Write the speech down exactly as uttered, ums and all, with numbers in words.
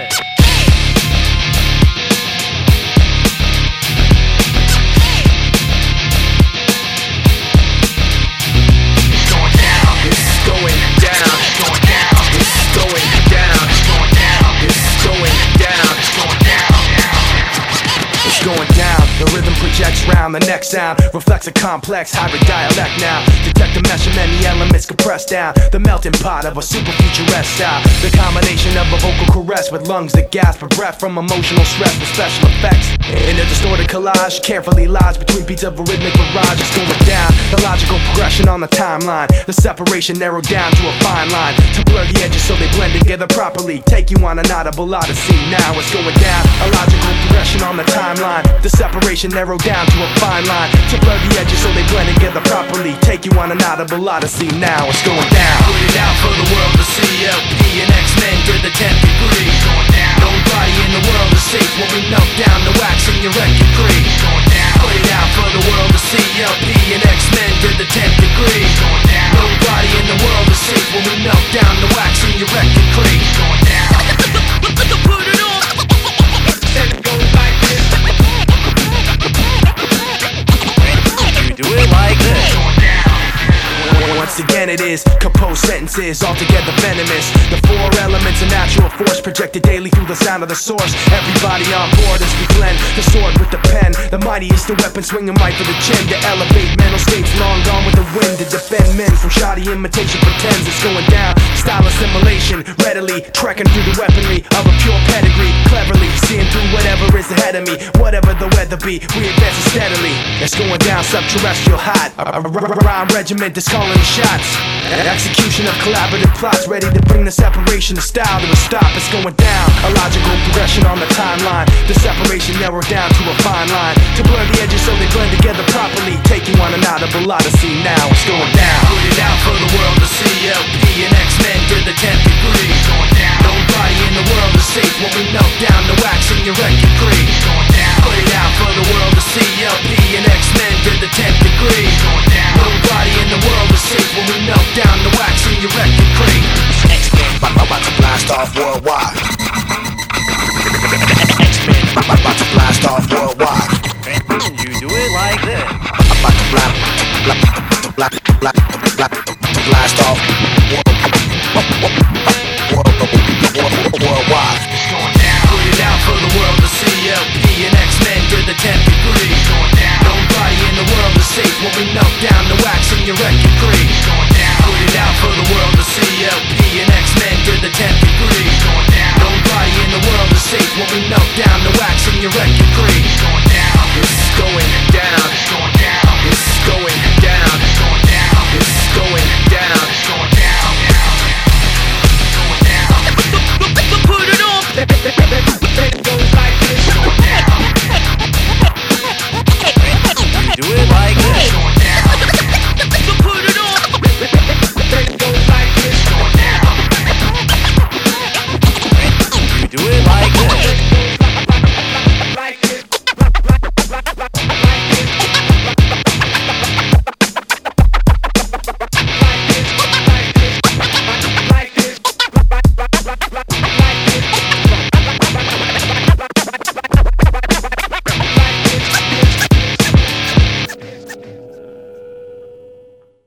this. Going down, the rhythm projects round. The next sound reflects a complex hybrid dialect now. Detect the mesh of many elements compressed down. The melting pot of a super futuristic style. The combination of a vocal caress with lungs that gasp for breath from emotional stress with special effects. In a distorted collage, carefully lodged between beats of a rhythmic barrage. It's going down, the logical progression on the timeline. The separation narrowed down to a fine line to blur the edges so they blend together properly. Take you on an audible odyssey. Now it's going down, a logical progression on the timeline. The separation narrowed down to a fine line to blur the edges so they blend together properly. Take you on an audible odyssey. Now it's going down. Put it out for the world to see. L P and X-Men to the tenth degree. Going down. Nobody in the world is safe when we melt down the wax in your record crease. Going down. Put it out for the world to see. L P and X-Men to the tenth degree. Going down. Nobody in the world is safe when we melt down the wax in your record crease. Going down. Put it on. Then it goes like this. You do it like this. Once again it is composed sentences, altogether venomous. The four elements of natural force projected daily through the sound of the source. Everybody on board as we blend the sword with the pen. The mightiest the weapon swinging right for the chin. To elevate mental states long gone with the wind. To defend men from shoddy imitation pretends it's going down. Style assimilation, readily trekking through the weaponry of a pure pedigree. Cleverly seeing through whatever is ahead of me. Whatever the weather be, we advance steadily. It's going down subterrestrial hot. A, a, a rhyme regiment that's calling the shots. Execution of collaborative plots, ready to bring the separation of style to a stop. It's going down, a logical progression on the timeline. The separation narrowed down to a fine line to blur the edges so they blend together properly. Take you on an audible odyssey. Now it's going down. Put it out for the world to see. L P and X-Men to the tenth degree. Going down. Nobody in the world is safe when we melt down the wax in your record crease. Going down. Put it out for the world to see. L P and X-Men to the tenth degree. Going down. Nobody in the world is safe when we melt down the wax in your record crease. X-Men about to blast off worldwide. X-Men about to blast off worldwide. You do it like this. About to blast, blast, blast, blast, blast off worldwide. Put it out for the world to see. L P and X-Men to the tenth degree. Nobody in the world is safe when we melt down the wax in your record crease. Put it out for the world to see. L P and X-Men to the tenth degree. Nobody in the world is safe when we melt down the wax in your record crease. It's going down. It's going down. It's going down. It's going down. It's going down. It's going down. Put it on.